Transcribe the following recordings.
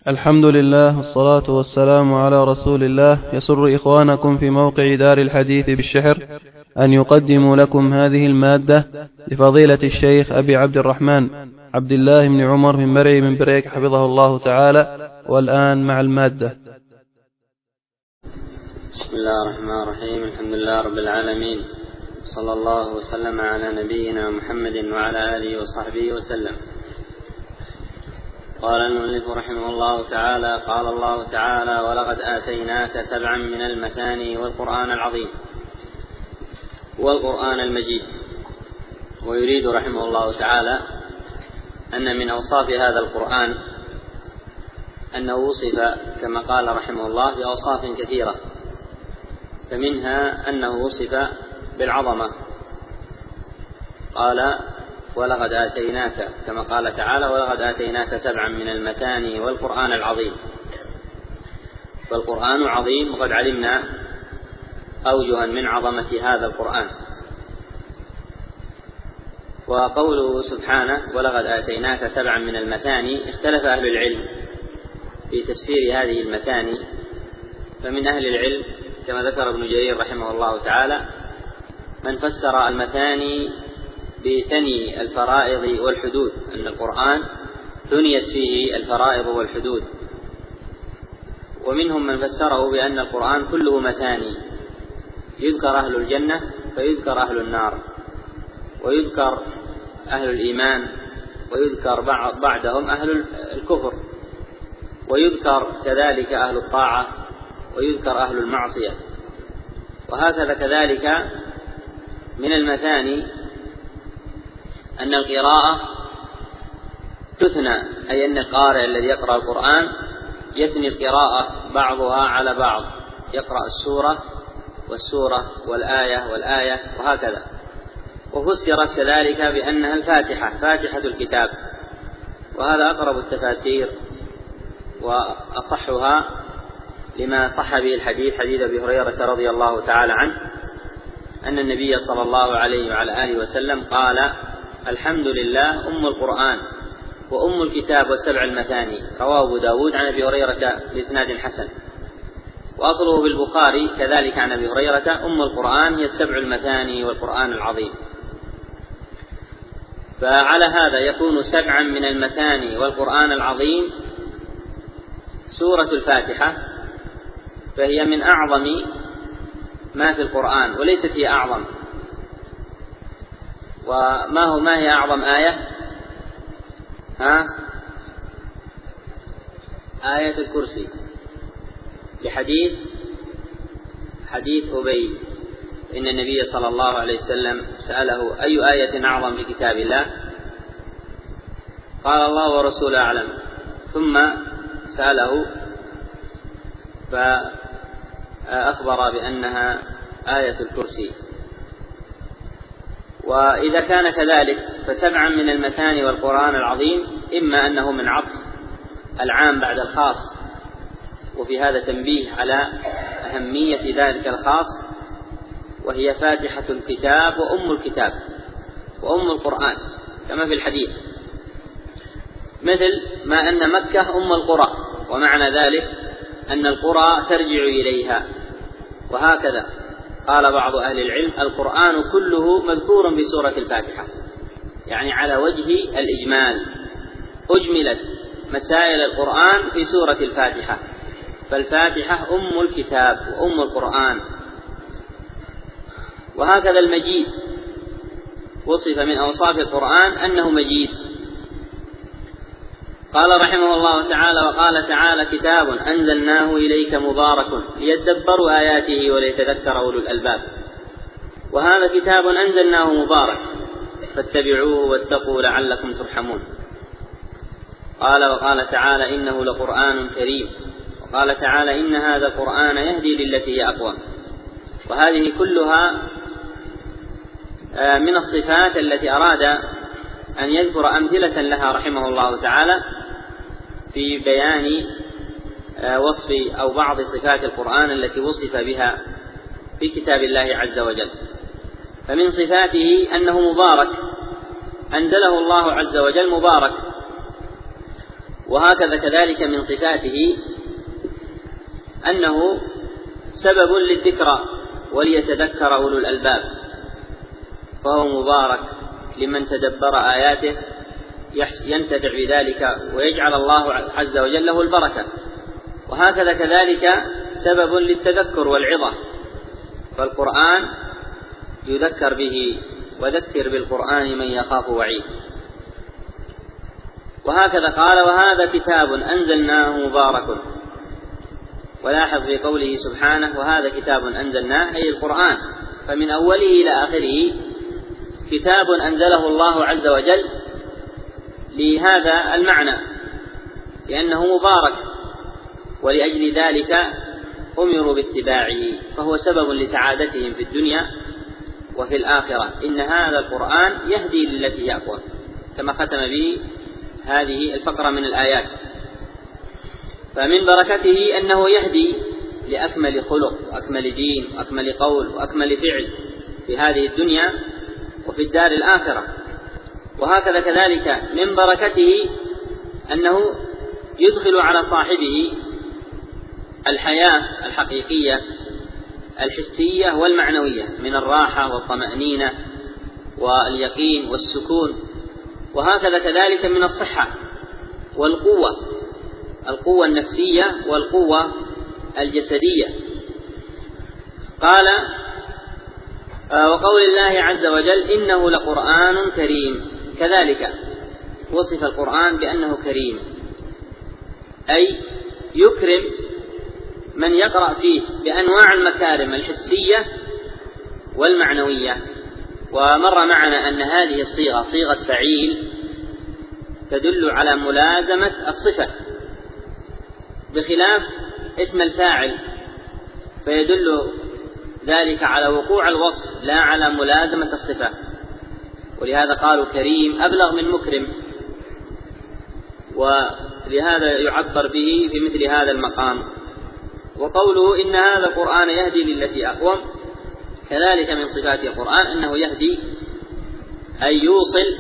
الحمد لله والصلاة والسلام على رسول الله. يسر إخوانكم في موقع دار الحديث بالشحر أن يقدموا لكم هذه المادة لفضيلة الشيخ أبي عبد الرحمن عبد الله بن عمر بن مرعي من بريك حفظه الله تعالى. والآن مع المادة. بسم الله الرحمن الرحيم. الحمد لله رب العالمين، صلى الله وسلم على نبينا محمد وعلى آله وصحبه وسلم. قال المؤلف رحمه الله تعالى: قال الله تعالى: ولقد آتيناك سبعا من المثاني والقرآن العظيم والقرآن المجيد. ويريد رحمه الله تعالى أن من أوصاف هذا القرآن أنه وصف كما قال رحمه الله بأوصاف كثيرة، فمنها أنه وصف بالعظمة، قال: ولقد آتيناك، كما قال تعالى: ولقد آتيناك سبعا من المثاني والقرآن العظيم. فالقرآن عظيم، وقد علمنا أوجها من عظمة هذا القرآن. وقوله سبحانه: ولقد آتيناك سبعا من المثاني، اختلف أهل العلم في تفسير هذه المثاني. فمن أهل العلم كما ذكر ابن جرير رحمه الله تعالى من فسر المثاني بثني الفرائض والحدود، أن القرآن ثنيت فيه الفرائض والحدود. ومنهم من فسره بأن القرآن كله مثاني، يذكر أهل الجنة فيذكر أهل النار، ويذكر أهل الإيمان، ويذكر بعدهم أهل الكفر، ويذكر كذلك أهل الطاعة، ويذكر أهل المعصية. وهكذا كذلك من المثاني أن القراءة تثنى، أي أن القارئ الذي يقرأ القرآن يثني القراءة بعضها على بعض، يقرأ السورة والسورة والآية والآية وهكذا. وفسرت كذلك بأنها الفاتحة، فاتحة الكتاب، وهذا أقرب التفاسير وأصحها لما صح به الحديث، حديث أبي هريرة رضي الله تعالى عنه أن النبي صلى الله عليه وعلى آله وسلم قال: الحمد لله أم القرآن وأم الكتاب والسبع المثاني. رواه أبو داود عن أبي هريرة بإسناد حسن، وأصله بالبخاري كذلك عن أبي هريرة: أم القرآن هي السبع المثاني والقرآن العظيم. فعلى هذا يكون سبعا من المثاني والقرآن العظيم سورة الفاتحة، فهي من أعظم ما في القرآن، وليست هي أعظم. ما هي أعظم آية؟ آية الكرسي، لحديث أبي إن النبي صلى الله عليه وسلم سأله: أي آية أعظم في كتاب الله؟ قال: الله ورسوله أعلم. ثم سأله فأخبر بأنها آية الكرسي. وإذا كان كذلك فسبعا من المثاني والقرآن العظيم إما أنه من عطف العام بعد الخاص، وفي هذا تنبيه على أهمية ذلك الخاص، وهي فاتحة الكتاب وأم الكتاب وأم القرآن كما في الحديث، مثل ما أن مكة أم القرى، ومعنى ذلك أن القرى ترجع إليها. وهكذا قال بعض أهل العلم: القرآن كله مذكور بسورة الفاتحة، يعني على وجه الإجمال، أجملت مسائل القرآن في سورة الفاتحة، فالفاتحة أم الكتاب وأم القرآن. وهكذا المجيد وصف من أوصاف القرآن أنه مجيد. قال رحمه الله تعالى: وقال تعالى: كتاب أنزلناه إليك مبارك ليدبروا آياته وليتذكر أولو الألباب. وهذا كتاب أنزلناه مبارك فاتبعوه واتقوا لعلكم ترحمون. قال: وقال تعالى: إنه لقرآن كريم. وقال تعالى: إن هذا القرآن يهدي للتي هي أقوم. وهذه كلها من الصفات التي أراد أن يذكر أمثلة لها رحمه الله تعالى في بيان وصف أو بعض صفات القرآن التي وصف بها في كتاب الله عز وجل. فمن صفاته أنه مبارك، أنزله الله عز وجل مبارك، وهكذا كذلك من صفاته أنه سبب للذكرى وليتذكر أولو الألباب، فهو مبارك لمن تدبر آياته ينتفع بذلك ويجعل الله عز وجل له البركة. وهكذا كذلك سبب للتذكر والعظة، فالقرآن يذكر به، وذكر بالقرآن من يخاف وعيد. وهكذا قال: وهذا كتاب أنزلناه مبارك. ولاحظ في قوله سبحانه: وهذا كتاب أنزلناه، أي القرآن، فمن أوله إلى آخره كتاب أنزله الله عز وجل لهذا المعنى، لأنه مبارك، ولأجل ذلك أمروا باتباعه، فهو سبب لسعادتهم في الدنيا وفي الآخرة. إن هذا القرآن يهدي للتي هي أقوم، كما ختم به هذه الفقرة من الآيات. فمن بركته أنه يهدي لأكمل خلق وأكمل دين وأكمل قول وأكمل فعل في هذه الدنيا وفي الدار الآخرة. وهكذا كذلك من بركته أنه يدخل على صاحبه الحياة الحقيقية الحسية والمعنوية من الراحة والطمأنينة واليقين والسكون. وهكذا كذلك من الصحة والقوة، القوة النفسية والقوة الجسدية. قال: وقول الله عز وجل: إنه لقرآن كريم. كذلك وصف القرآن بأنه كريم، أي يكرم من يقرأ فيه بأنواع المكارم الحسية والمعنوية. ومر معنا أن هذه الصيغة صيغة فعيل تدل على ملازمة الصفة، بخلاف اسم الفاعل فيدل ذلك على وقوع الوصف لا على ملازمة الصفة. ولهذا قالوا كريم أبلغ من مكرم، ولهذا يعبر به في مثل هذا المقام. وقوله: إن هذا القرآن يهدي للتي أقوم، كذلك من صفات القرآن أنه يهدي أي يوصل،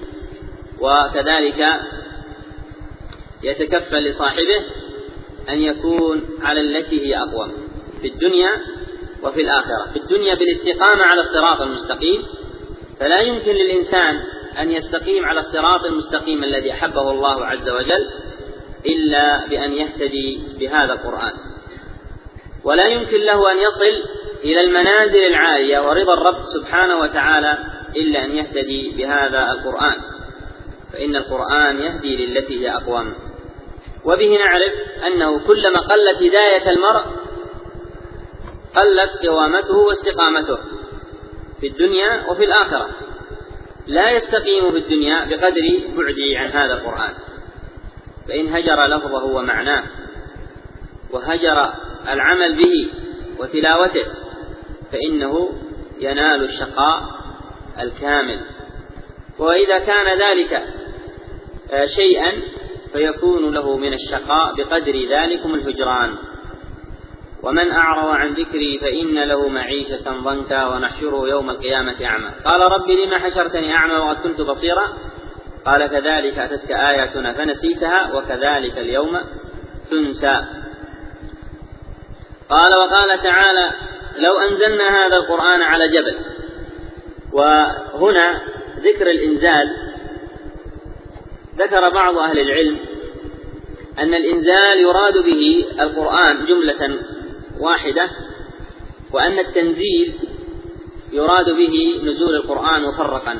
وكذلك يتكفل لصاحبه أن يكون على التي هي أقوم في الدنيا وفي الآخرة. في الدنيا بالاستقامة على الصراط المستقيم، فلا يمكن للإنسان أن يستقيم على الصراط المستقيم الذي أحبه الله عز وجل إلا بأن يهتدي بهذا القرآن، ولا يمكن له أن يصل إلى المنازل العالية ورضا الرب سبحانه وتعالى إلا أن يهتدي بهذا القرآن، فإن القرآن يهدي للتي هي أقوم. وبه نعرف أنه كلما قلت هداية المرء قلت قوامته واستقامته في الدنيا وفي الآخرة. لا يستقيم في الدنيا بقدر بعده عن هذا القرآن، فإن هجر لفظه ومعناه وهجر العمل به وتلاوته فإنه ينال الشقاء الكامل. وإذا كان ذلك شيئا فيكون له من الشقاء بقدر ذلكم الهجران. ومن أعرض عن ذكري فإن له معيشة ضنكا ونحشره يوم القيامة أعمى. قال: رب لما حشرتني أعمى وقد كنت بصيرا؟ قال: كذلك أتتك آياتنا فنسيتها وكذلك اليوم تنسى. قال: وقال تعالى: لو أنزلنا هذا القرآن على جبل. وهنا ذكر الإنزال، ذكر بعض أهل العلم أن الإنزال يراد به القرآن جملة واحدة، وأن التنزيل يراد به نزول القرآن مفرقا.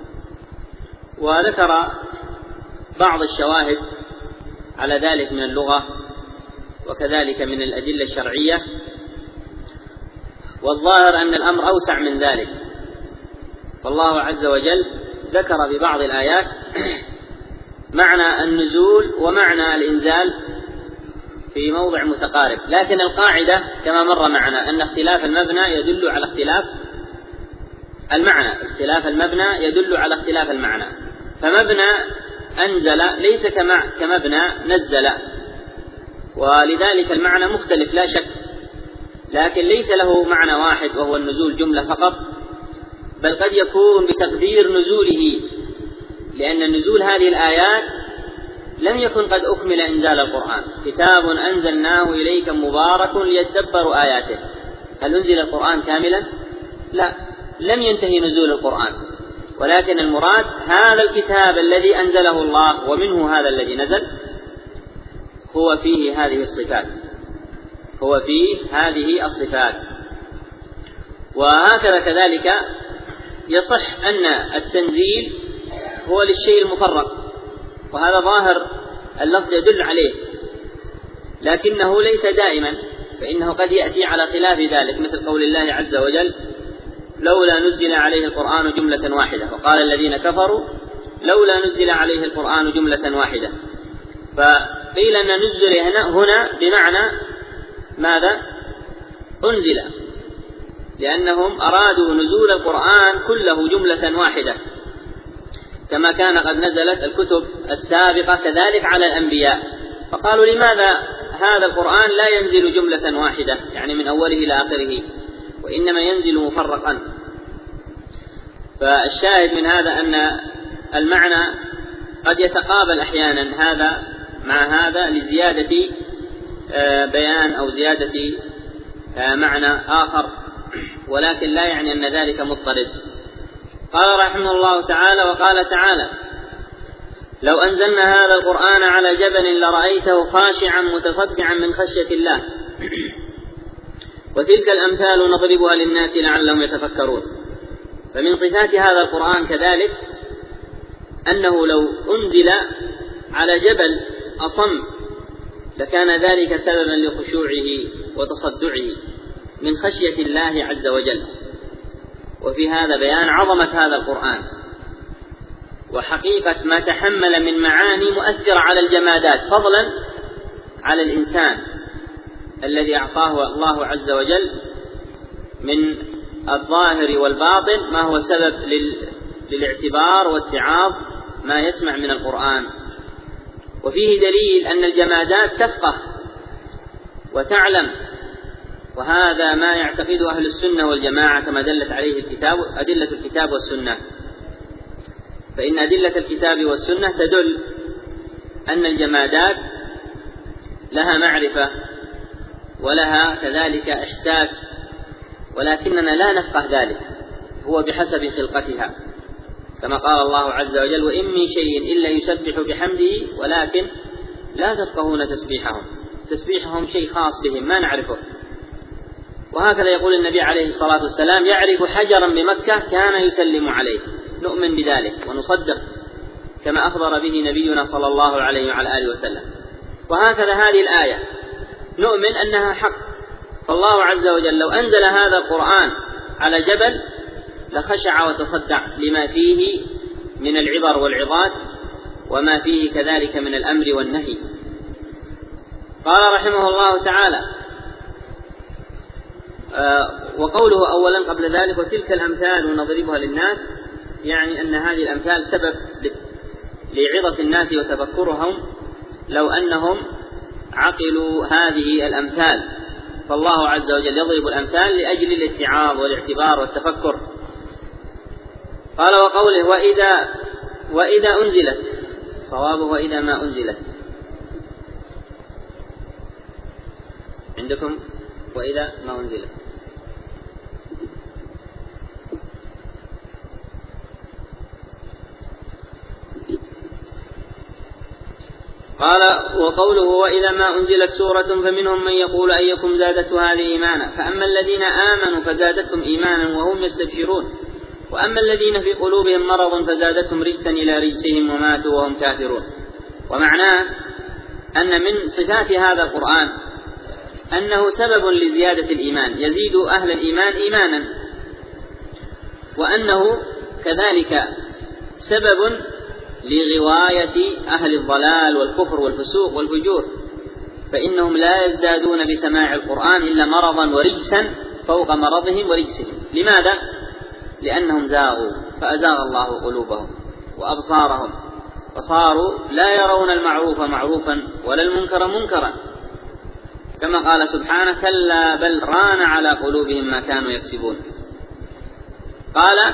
وذكر بعض الشواهد على ذلك من اللغة وكذلك من الأدلة الشرعية، والظاهر أن الأمر أوسع من ذلك. فالله عز وجل ذكر في بعض الآيات معنى النزول ومعنى الإنزال في موضع متقارب، لكن القاعدة كما مر معنا أن اختلاف المبنى يدل على اختلاف المعنى، اختلاف المبنى يدل على اختلاف المعنى. فمبنى أنزل ليس كمبنى نزل، ولذلك المعنى مختلف لا شك، لكن ليس له معنى واحد وهو النزول جملة فقط، بل قد يكون بتقدير نزوله، لأن نزول هذه الآيات لم يكن قد أكمل إنزال القرآن. كتاب أنزلناه إليك مبارك ليدبروا آياته. هل أنزل القرآن كاملا؟ لا، لم ينتهي نزول القرآن، ولكن المراد هذا الكتاب الذي أنزله الله ومنه هذا الذي نزل هو فيه هذه الصفات. وهكذا كذلك يصح أن التنزيل هو للشيء المفرق، وهذا ظاهر اللفظ يدل عليه، لكنه ليس دائما، فإنه قد يأتي على خلاف ذلك، مثل قول الله عز وجل: لولا نزل عليه القرآن جملة واحدة، وقال الذين كفروا لولا نزل عليه القرآن جملة واحدة. فقيل أن نزل هنا بمعنى ماذا؟ أنزل، لأنهم أرادوا نزول القرآن كله جملة واحدة، كما كان قد نزلت الكتب السابقة كذلك على الأنبياء، فقالوا لماذا هذا القرآن لا ينزل جملة واحدة، يعني من أوله إلى آخره، وإنما ينزل مفرقا. فالشاهد من هذا أن المعنى قد يتقابل أحيانا هذا مع هذا لزيادة بيان أو زيادة معنى آخر، ولكن لا يعني أن ذلك مضطرد. قال رحمه الله تعالى: وقال تعالى: لو أنزلنا هذا القرآن على جبل لرأيته خاشعا متصدعا من خشية الله وتلك الأمثال نضربها للناس لعلهم يتفكرون. فمن صفات هذا القرآن كذلك أنه لو أنزل على جبل أصم لكان ذلك سببا لخشوعه وتصدعه من خشية الله عز وجل. وفي هذا بيان عظمة هذا القرآن وحقيقة ما تحمل من معاني مؤثرة على الجمادات، فضلا على الإنسان الذي أعطاه الله عز وجل من الظاهر والباطن ما هو سبب للاعتبار واتعاظ ما يسمع من القرآن. وفيه دليل أن الجمادات تفقه وتعلم، وهذا ما يعتقده أهل السنة والجماعة كما دلت عليه أدلة الكتاب والسنة. فإن أدلة الكتاب والسنة تدل أن الجمادات لها معرفة ولها كذلك إحساس، ولكننا لا نفقه ذلك، هو بحسب خلقتها، كما قال الله عز وجل: وإن من شيء إلا يسبح بحمده ولكن لا تفقهون تسبيحهم شيء خاص بهم ما نعرفه. وهكذا يقول النبي عليه الصلاة والسلام: يعرف حجرا بمكة كان يسلم عليه. نؤمن بذلك ونصدق كما أخبر به نبينا صلى الله عليه وعلى آله وسلم. وهكذا هذه الآية نؤمن أنها حق، فالله عز وجل لو أنزل هذا القرآن على جبل لخشع وتصدع لما فيه من العبر والعظات وما فيه كذلك من الأمر والنهي. قال رحمه الله تعالى: وقوله أولا قبل ذلك: وتلك الأمثال نضربها للناس، يعني أن هذه الأمثال سبب لعظة الناس وتفكرهم لو أنهم عقلوا هذه الأمثال، فالله عز وجل يضرب الأمثال لأجل الاتعاظ والاعتبار والتفكر. قال: وقوله وإذا أنزلت، صوابه وإذا ما أنزلت، عندكم وإذا ما أنزلت. قال: وقوله وإذا ما أنزلت سورة فمنهم من يقول أيكم زادته هذه إيمانا، فأما الذين آمنوا فزادتهم إيمانا وهم يستبشرون، وأما الذين في قلوبهم مرض فزادتهم رجسا إلى رجسهم وماتوا وهم كافرون. ومعناه أن من صفات هذا القرآن أنه سبب لزيادة الإيمان، يزيد أهل الإيمان إيمانا، وأنه كذلك سبب لغواية أهل الضلال والكفر والفسوق والفجور، فإنهم لا يزدادون بسماع القرآن إلا مرضا ورجسا فوق مرضهم ورجسهم. لماذا؟ لأنهم زاغوا فأزاغ الله قلوبهم وأبصارهم، فصاروا لا يرون المعروف معروفا ولا المنكر منكرا، كما قال سبحانه: كلا بل ران على قلوبهم ما كانوا يكسبون. قال: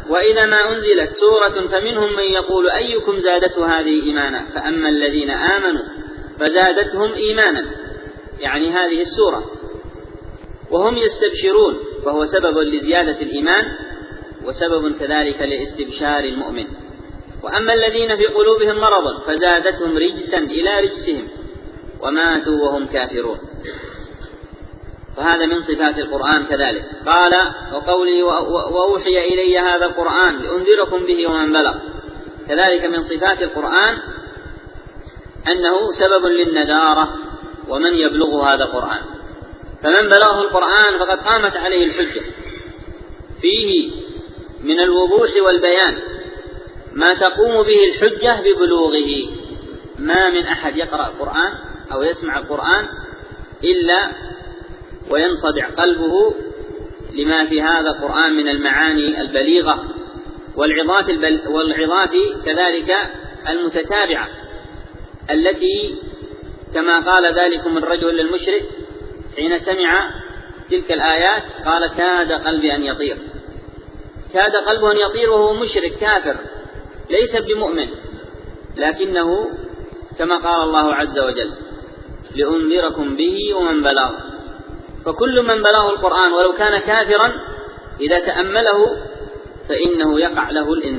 وإذا ما أنزلت سورة فمنهم من يقول أيكم زادته هذه إيمانا فأما الذين آمنوا فزادتهم إيمانا، يعني هذه السورة، وهم يستبشرون، فهو سبب لزيادة الإيمان وسبب كذلك لاستبشار المؤمن. وأما الذين في قلوبهم مرض فزادتهم رجسا إلى رجسهم وماتوا وهم كافرون. فهذا من صفات القرآن كذلك. قال وقوله وأوحي إلي هذا القرآن لأنذركم به ومن بلغ، كذلك من صفات القرآن أنه سبب للنذارة ومن يبلغ هذا القرآن، فمن بلغه القرآن فقد قامت عليه الحجة، فيه من الوضوح والبيان ما تقوم به الحجة ببلوغه. ما من أحد يقرأ القرآن أو يسمع القرآن إلا وينصدع قلبه لما في هذا القرآن من المعاني البليغة والعظات كذلك المتتابعة، التي كما قال ذلكم الرجل المشرك حين سمع تلك الآيات قال كاد قلبي أن يطير. كاد قلبه أن يطير وهو مشرك كافر ليس بمؤمن، لكنه كما قال الله عز وجل لأنذركم به ومن بلغ. فكل من بلغه القرآن ولو كان كافرا إذا تأمله فإنه يقع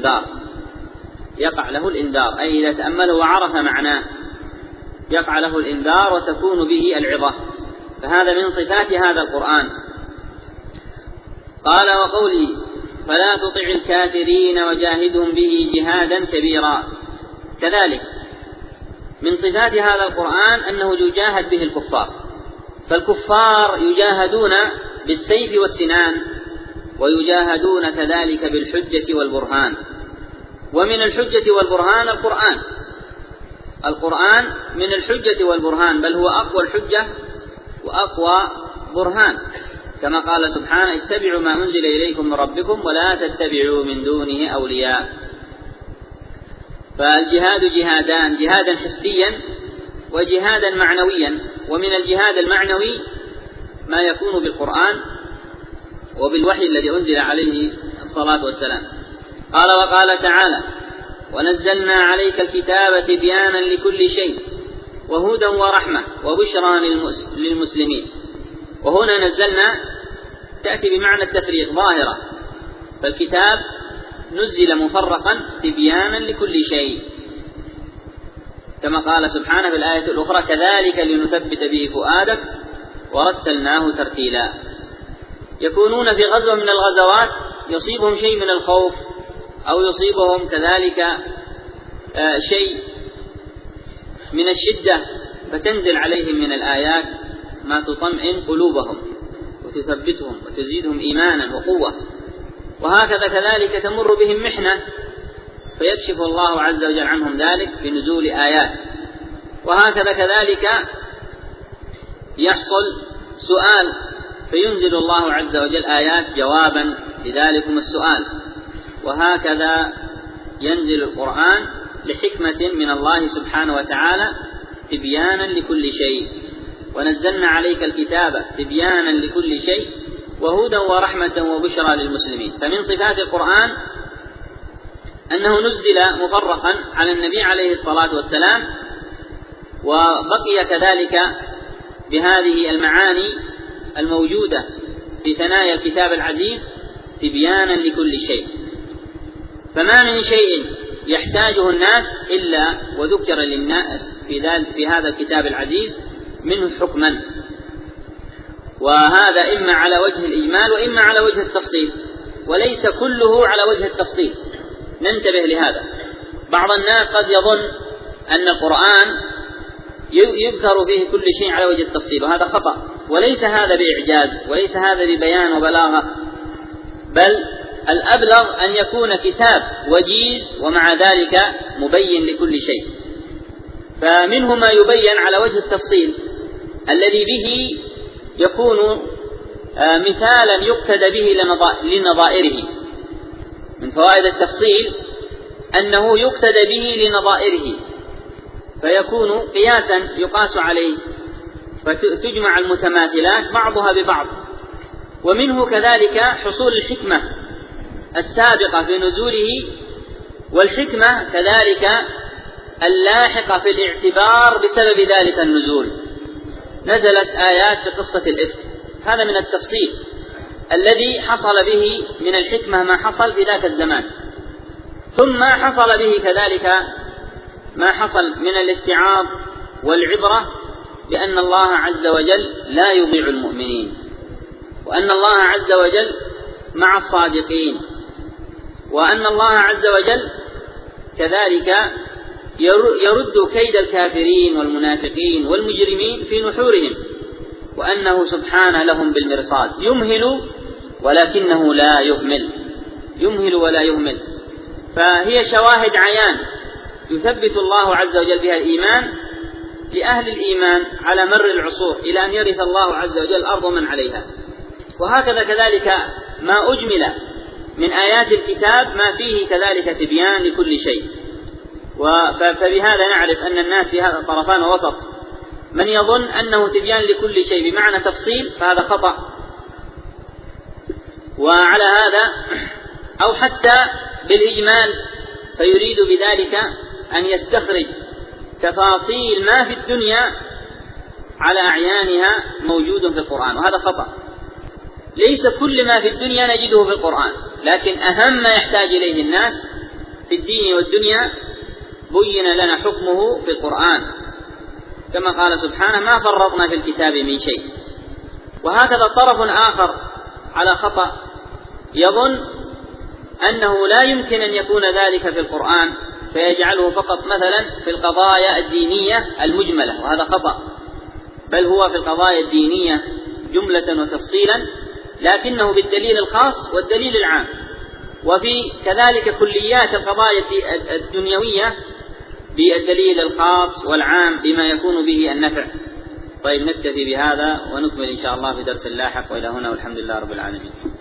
له الإنذار، أي إذا تأمله وعرف معناه يقع له الإنذار وتكون به العظة. فهذا من صفات هذا القرآن. قال وقوله فلا تطع الكافرين وجاهدهم به جهادا كبيرا، كذلك من صفات هذا القرآن أنه يجاهد به الكفار، فالكفار يجاهدون بالسيف والسنان ويجاهدون كذلك بالحجة والبرهان. ومن الحجة والبرهان القرآن من الحجة والبرهان، بل هو أقوى الحجة وأقوى برهان، كما قال سبحانه اتبعوا ما أنزل إليكم من ربكم ولا تتبعوا من دونه أولياء. فالجهاد جهادان، جهادا حسيا وجهادا معنويا. ومن الجهاد المعنوي ما يكون بالقرآن وبالوحي الذي أنزل عليه الصلاة والسلام. قال وقال تعالى ونزلنا عليك الكتاب تبيانا لكل شيء وهدى ورحمة وبشرى للمسلمين. وهنا نزلنا تأتي بمعنى التفريق ظاهرة، فالكتاب نزل مفرقا تبيانا لكل شيء، كما قال سبحانه في الآية الأخرى كذلك لنثبت به فؤادك ورتلناه ترتيلا. يكونون في غزوة من الغزوات يصيبهم شيء من الخوف أو يصيبهم كذلك شيء من الشدة، فتنزل عليهم من الآيات ما تطمئن قلوبهم وتثبتهم وتزيدهم إيمانا وقوة. وهكذا كذلك تمر بهم محنة فيكشف الله عز وجل عنهم ذلك بنزول آيات. وهكذا كذلك يحصل سؤال فينزل الله عز وجل آيات جوابا لذلكم السؤال. وهكذا ينزل القرآن لحكمة من الله سبحانه وتعالى تبيانا لكل شيء. ونزلنا عليك الكتاب تبيانا لكل شيء وهدى ورحمة وبشرى للمسلمين. فمن صفات القرآن أنه نزل مفرقا على النبي عليه الصلاة والسلام، وبقي كذلك بهذه المعاني الموجودة في ثنايا الكتاب العزيز تبيانا لكل شيء. فما من شيء يحتاجه الناس إلا وذكر للناس في هذا الكتاب العزيز منه حكما، وهذا إما على وجه الإجمال وإما على وجه التفصيل، وليس كله على وجه التفصيل. ننتبه لهذا. بعض الناس قد يظن أن القرآن يذكر فيه كل شيء على وجه التفصيل، وهذا خطأ، وليس هذا بإعجاز وليس هذا ببيان وبلاغة، بل الأبلغ أن يكون كتاب وجيز ومع ذلك مبين لكل شيء. فمنه ما يبين على وجه التفصيل الذي به يكون مثالا يقتدى به لنظائره. من فوائد التفصيل أنه يقتدى به لنظائره، فيكون قياسا يقاس عليه، فتجمع المتماثلات بعضها ببعض. ومنه كذلك حصول الحكمة السابقة في نزوله، والحكمة كذلك اللاحقة في الاعتبار بسبب ذلك النزول. نزلت آيات في قصة الإفك، هذا من التفصيل الذي حصل به من الحكمة ما حصل في ذاك الزمان، ثم حصل به كذلك ما حصل من الاتعاظ والعبرة بأن الله عز وجل لا يضيع المؤمنين، وأن الله عز وجل مع الصادقين، وأن الله عز وجل كذلك يرد كيد الكافرين والمنافقين والمجرمين في نحورهم، وأنه سبحانه لهم بالمرصاد، يمهل ولكنه لا يهمل، يمهل ولا يهمل. فهي شواهد عيان يثبت الله عز وجل بها الإيمان لأهل الإيمان على مر العصور إلى أن يرث الله عز وجل الأرض ومن عليها. وهكذا كذلك ما أجمل من آيات الكتاب ما فيه كذلك تبيان لكل شيء. فبهذا نعرف أن الناس في هذا طرفان ووسط، من يظن أنه تبيان لكل شيء بمعنى تفصيل فهذا خطأ، وعلى هذا أو حتى بالإجمال فيريد بذلك أن يستخرج تفاصيل ما في الدنيا على أعيانها موجود في القرآن، وهذا خطأ. ليس كل ما في الدنيا نجده في القرآن، لكن أهم ما يحتاج إليه الناس في الدين والدنيا بين لنا حكمه في القرآن، كما قال سبحانه ما فرطنا في الكتاب من شيء. وهكذا طرف آخر على خطأ يظن أنه لا يمكن أن يكون ذلك في القرآن فيجعله فقط مثلا في القضايا الدينية المجملة، وهذا خطأ، بل هو في القضايا الدينية جملة وتفصيلا، لكنه بالدليل الخاص والدليل العام، وفي كذلك كليات القضايا الدنيوية بالدليل الخاص والعام بما يكون به النفع. طيب نكتفي بهذا ونكمل إن شاء الله في درس لاحق، وإلى هنا والحمد لله رب العالمين.